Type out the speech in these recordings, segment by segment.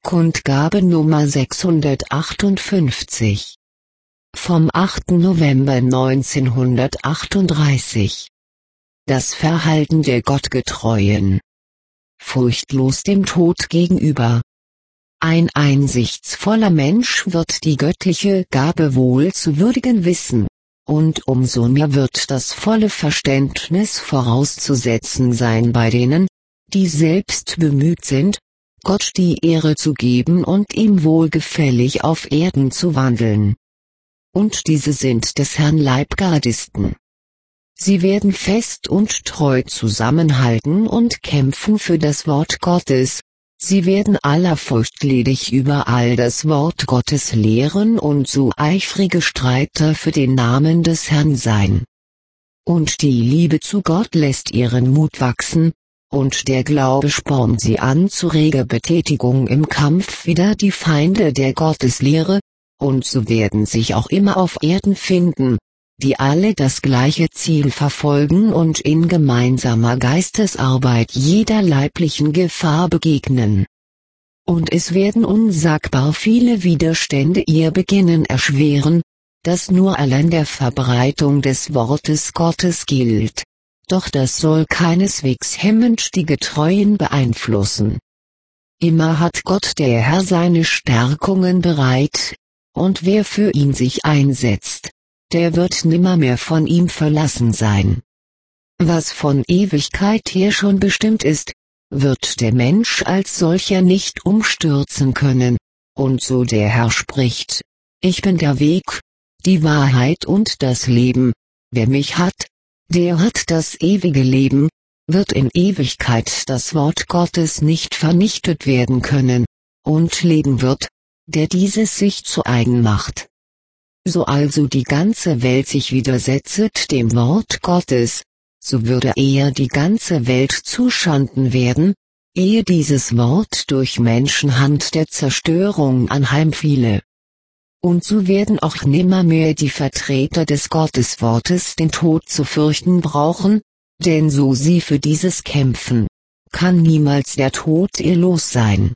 Kundgabe Nummer 658. Vom 8. November 1938. Das Verhalten der Gottgetreuen. Furchtlos dem Tod gegenüber. Ein einsichtsvoller Mensch wird die göttliche Gabe wohl zu würdigen wissen, und umso mehr wird das volle Verständnis vorauszusetzen sein bei denen, die selbst bemüht sind, Gott die Ehre zu geben und ihm wohlgefällig auf Erden zu wandeln. Und diese sind des Herrn Leibgardisten. Sie werden fest und treu zusammenhalten und kämpfen für das Wort Gottes. Sie werden allerfurchtledig überall das Wort Gottes lehren und so eifrige Streiter für den Namen des Herrn sein. Und die Liebe zu Gott lässt ihren Mut wachsen, und der Glaube spornt sie an zu reger Betätigung im Kampf wider die Feinde der Gotteslehre, und so werden sich auch immer auf Erden finden, die alle das gleiche Ziel verfolgen und in gemeinsamer Geistesarbeit jeder leiblichen Gefahr begegnen. Und es werden unsagbar viele Widerstände ihr Beginnen erschweren, das nur allein der Verbreitung des Wortes Gottes gilt, doch das soll keineswegs hemmend die Getreuen beeinflussen. Immer hat Gott der Herr seine Stärkungen bereit, und wer für ihn sich einsetzt, der wird nimmermehr von ihm verlassen sein. Was von Ewigkeit her schon bestimmt ist, wird der Mensch als solcher nicht umstürzen können, und so der Herr spricht: Ich bin der Weg, die Wahrheit und das Leben, wer mich hat, der hat das ewige Leben, wird in Ewigkeit das Wort Gottes nicht vernichtet werden können, und leben wird, der dieses sich zu eigen macht. So also die ganze Welt sich widersetzet dem Wort Gottes, so würde eher die ganze Welt zuschanden werden, ehe dieses Wort durch Menschenhand der Zerstörung anheimfiele. Und so werden auch nimmermehr die Vertreter des Gotteswortes den Tod zu fürchten brauchen, denn so sie für dieses kämpfen, kann niemals der Tod ihr Los sein.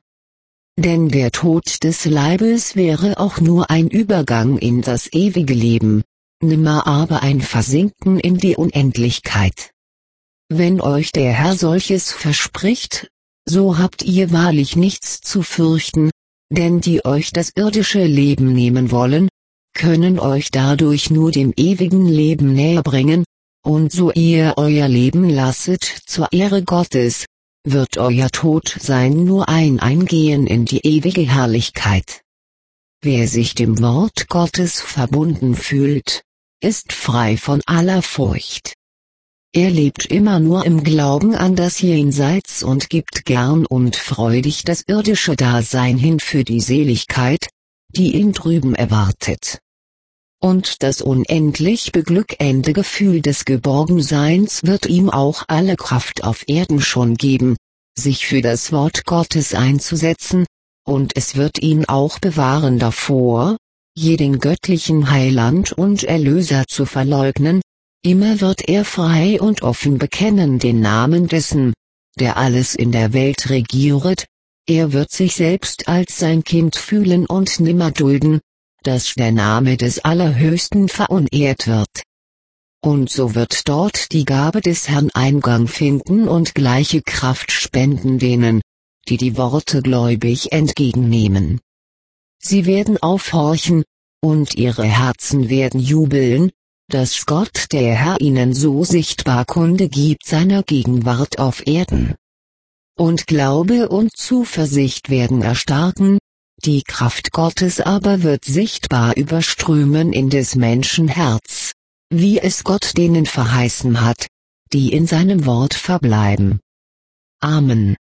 Denn der Tod des Leibes wäre auch nur ein Übergang in das ewige Leben, nimmer aber ein Versinken in die Unendlichkeit. Wenn euch der Herr solches verspricht, so habt ihr wahrlich nichts zu fürchten, denn die euch das irdische Leben nehmen wollen, können euch dadurch nur dem ewigen Leben näher bringen, und so ihr euer Leben lasset zur Ehre Gottes, wird euer Todsein nur ein Eingehen in die ewige Herrlichkeit. Wer sich dem Wort Gottes verbunden fühlt, ist frei von aller Furcht. Er lebt immer nur im Glauben an das Jenseits und gibt gern und freudig das irdische Dasein hin für die Seligkeit, die ihn drüben erwartet. Und das unendlich beglückende Gefühl des Geborgenseins wird ihm auch alle Kraft auf Erden schon geben, sich für das Wort Gottes einzusetzen, und es wird ihn auch bewahren davor, jeden göttlichen Heiland und Erlöser zu verleugnen. Immer wird er frei und offen bekennen den Namen dessen, der alles in der Welt regieret. Er wird sich selbst als sein Kind fühlen und nimmer dulden, dass der Name des Allerhöchsten verunehrt wird. Und so wird dort die Gabe des Herrn Eingang finden und gleiche Kraft spenden denen, die die Worte gläubig entgegennehmen. Sie werden aufhorchen, und ihre Herzen werden jubeln, dass Gott der Herr ihnen so sichtbar Kunde gibt seiner Gegenwart auf Erden. Und Glaube und Zuversicht werden erstarken, die Kraft Gottes aber wird sichtbar überströmen in des Menschen Herz, wie es Gott denen verheißen hat, die in seinem Wort verbleiben. Amen.